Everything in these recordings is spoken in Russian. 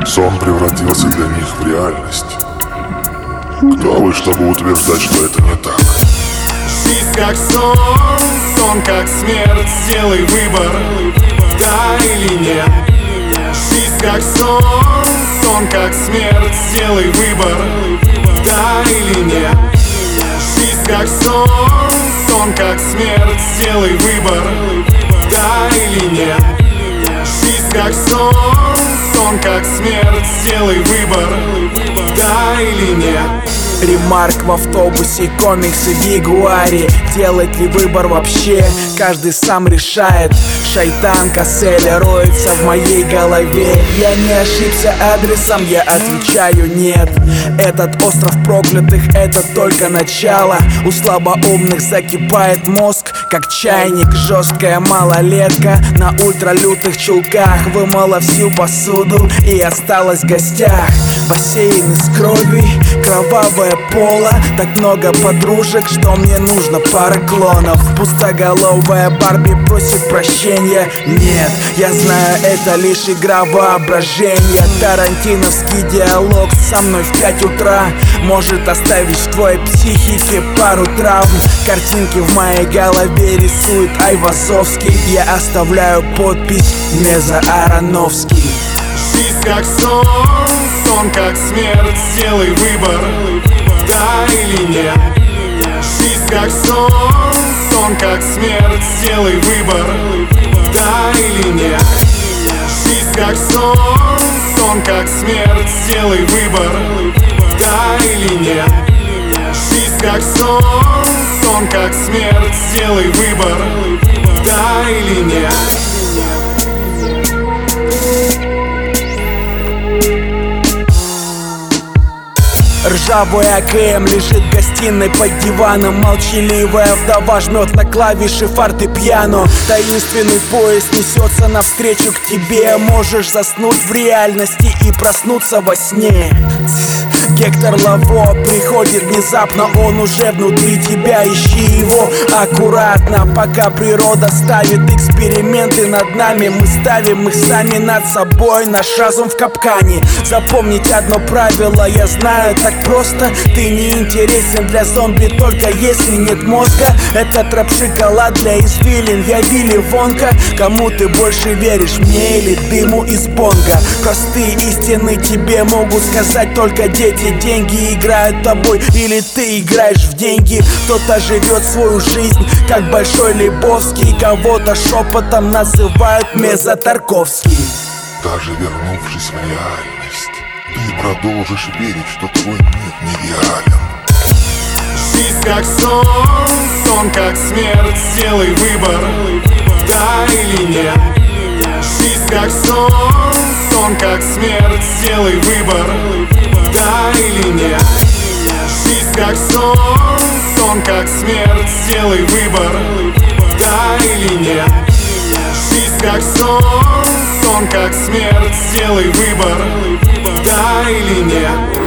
Сон превратился для них в реальность. Кто вы, чтобы утверждать, что это не так? Жизнь как сон, сон как смерть. Сделай выбор, да или нет. Жизнь как сон, сон как смерть. Сделай выбор, да или нет. Жизнь как сон, сон как смерть. Сделай выбор, да или нет. Жизнь как сон, сон как смерть. Сделай выбор, да или нет. Ремарк в автобусе, комиксы в ягуаре. Делать ли выбор вообще, каждый сам решает. Шайтан Касселя роется в моей голове. Я не ошибся адресом, я отвечаю нет. Этот остров проклятых, это только начало. У слабоумных закипает мозг, как чайник. Жесткая малолетка на ультралютых чулках вымыла всю посуду и осталась в гостях. Бассейн из крови, кровавое пола. Так много подружек, что мне нужно пара клонов. Пустоголовая Барби просит прощения. Нет, я знаю, это лишь игра воображения. Тарантиновский диалог со мной в 5 утра может оставить в твоей психике пару травм. Картинки в моей голове рисует Айвазовский. Я оставляю подпись Меза Ароновский. Жизнь как сон, сон как смерть. Сделай выбор, да или нет. Жизнь как сон, сон как смерть. Сделай выбор, да или нет. Жизнь как сон, сон как смерть. Сделай выбор, да или нет. Жизнь как сон, сон как смерть. Сделай выбор, да или нет. Ржавый АКМ лежит в гостиной под диваном. Молчаливая вдова жмет на клавиши фортепиано. Таинственный поезд несется навстречу к тебе. Можешь заснуть в реальности и проснуться во сне. Гектор Лаво приходит внезапно, он уже внутри тебя, ищи его аккуратно. Пока природа ставит эксперименты над нами, мы ставим их сами над собой, наш разум в капкане. Запомнить одно правило, я знаю, так просто. Ты не интересен для зомби, только если нет мозга. Это трэп-шоколад для извилин, я Вилли Вонка. Кому ты больше веришь, мне или дыму из бонга? Простые истины тебе могут сказать только дети. Деньги играют тобой или ты играешь в деньги. Кто-то живет свою жизнь, как Большой Лебовский. Кого-то шепотом называют Меза Тарковский. Даже вернувшись в реальность, ты продолжишь верить, что твой мир нереален. Жизнь как сон, сон как смерть. Сделай выбор, да или нет. Жизнь как сон, сон как смерть. Сделай выбор, да или нет. Жизнь как сон, сон как смерть. Сделай выбор, да или нет. Жизнь как сон, сон как смерть. Сделай выбор, да или нет.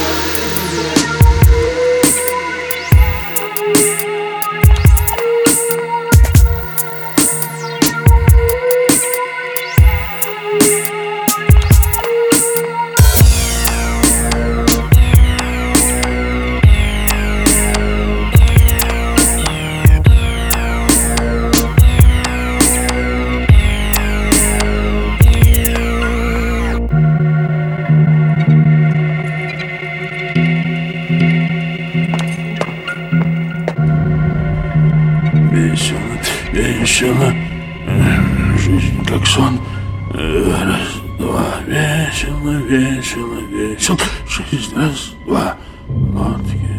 Весело, весело, жизнь как сон. Раз, два, весело, весело, весело. Жизнь, раз, два. Вот.